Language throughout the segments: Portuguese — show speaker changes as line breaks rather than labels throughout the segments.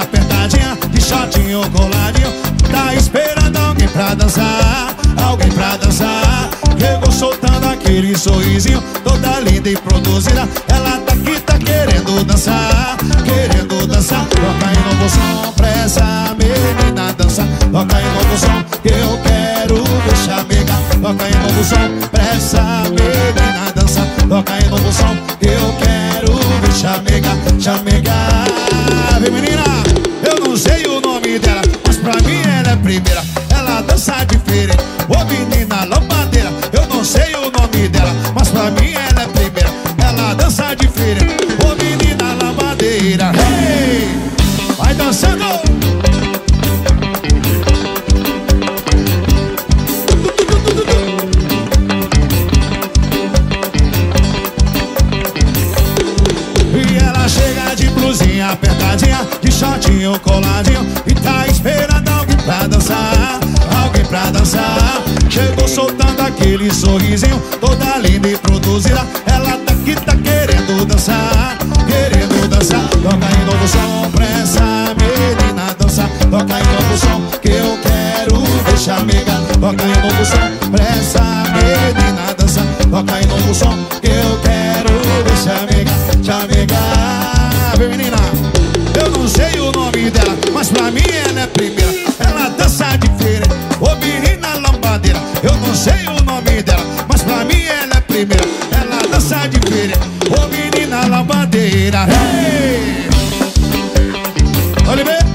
apertadinha, de shortinho coladinho. Tá esperando alguém pra dançar, alguém pra dançar. Chegou soltando aquele sorrisinho, toda linda e produzida. Ela tá aqui, tá querendo dançar, querendo dançar. Toca aí novo som pra essa menina dançar. Toca aí novo som que eu quero ver chamegar. Toca aí novo som pra essa menina dançar. Toca aí novo som que eu quero ver chamegar, chamegar. Vem menina, eu não sei o nome dela, mas pra mim ela é primeira. Ela dança diferente, ô menina lambadeira. Eu não sei o nome dela, mas pra mim ela é primeira. Ela dança diferente, ô menina lambadeira. Hey! Vai dançando! E ela chega de blusinha apertadinha, de shortinho coladinho. E tá esperando alguém pra dançar, alguém pra dançar. Chegou soltando aquele sorrisinho, toda linda e produzida. Ela tá aqui, tá querendo dançar, querendo dançar. Toca aí novo som pra essa menina dançar. Toca aí novo som que eu quero ver chamegar. Toca aí novo som pra essa menina dançar. Toca aí novo som que eu quero ver chamegar, chamegar. Vem menina, eu não sei o nome dela, mas pra mim ela é primeira. Ela dança diferente, ô menina lambadeira. Eu não sei o nome dela, mas pra mim ela é primeira. Ela dança diferente, ô menina lambadeira. Hey! Olha bem.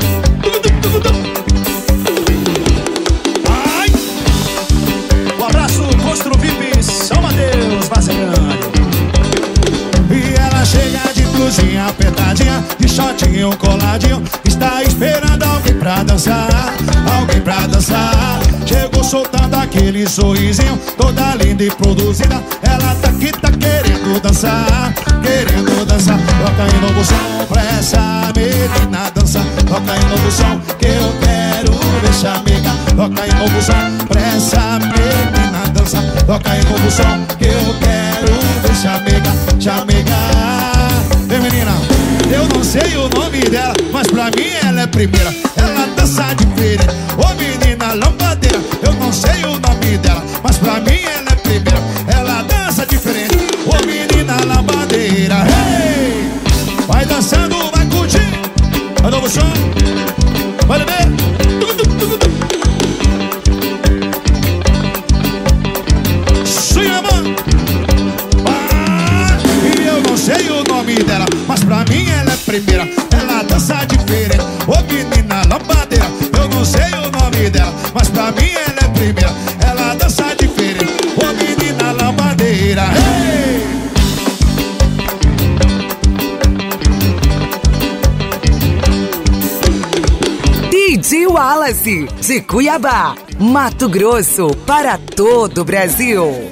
Ai! Um abraço, Constru VIP São Mateus, Várzea Grande. E ela chega de blusinha apertadinha, de shortinho coladinho. Está esperando alguém pra dançar, alguém pra dançar. Chegou soltando aquele sorrisinho, toda linda e produzida. Ela tá aqui, tá querendo dançar, querendo dançar. Toca aí novo som pra essa menina dançar. Toca aí novo som que eu quero ver chamegar. Toca aí novo som pra essa menina dançar. Toca aí novo som que eu quero ver chamegar, chamegar. Vem menina, eu não sei o nome dela, mas pra mim ela é primeira. Ela dança diferente, ô menina lambadeira. Eu não sei o nome dela, mas pra mim ela é primeira. Ela dança diferente, ô menina lambadeira. Hey! Vai dançando, vai curtir. É novo som, vai ver. Swing, mano. E eu não sei o nome dela, mas pra mim ela é primeira. Ela dança diferente, ô menina lambadeira. Eu não sei o nome dela, mas pra mim ela é primeira. Ela dança diferente, ô menina lambadeira. Hey!
DJ Wallace, de Cuiabá, Mato Grosso, para todo o Brasil.